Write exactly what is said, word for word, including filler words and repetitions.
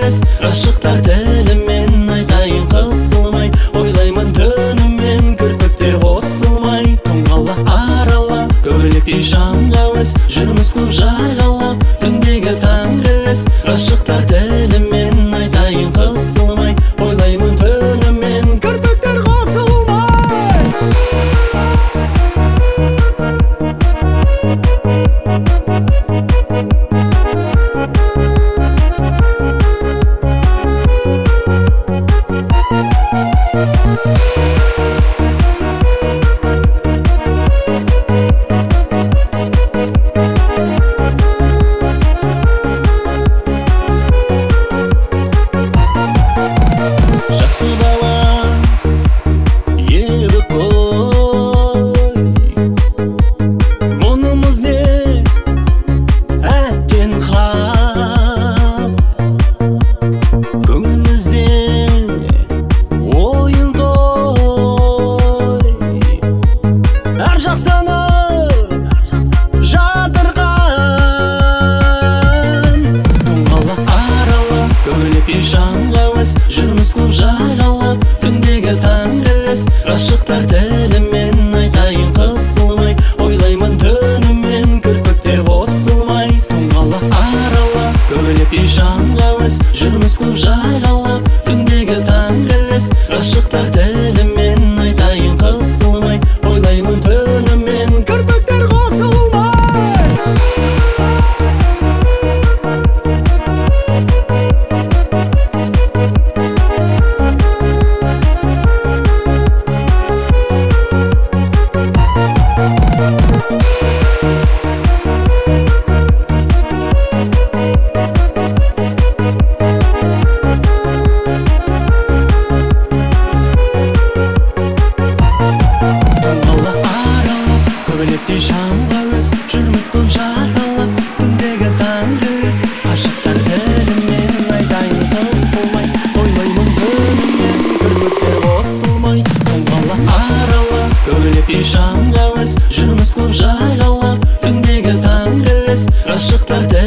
келес, ғашықтар тілімен айтайын қысылмай, ойлаймын түнімен кірпіктер қосылмай. Тұңғала арала көбелектей жанға өз, жүрміз көп жағалап түндегі таң келес, ғашықтар тілімен айтайын қысылмай, ойлаймын түнімен кірпіктер қосылмай. Жанға өз, жүрміз көп жағалап түндегі таң келес, ғашықтар тілімен айтайын қысылмай, ойлаймын түнімен кірпіктер қосылмай. Тұңғала арала көбелектей жанға өз, жүрміз көп жағалап түндегі таң келес, ғашықтар тілімен айтайын қысылмай, ойлаймын түнімен кірпіктер қосылмай. Жанға өз, жүрміз көп жағалап түндегі таң келес, ғашықтар тілімен айтайын қысылмай, ойлаймын түнімен кірпіктер қосылмай. Тұңғала арала көбелектей жанға өз, жүрміз көп жағалап түндегі таң келес, ғашықтар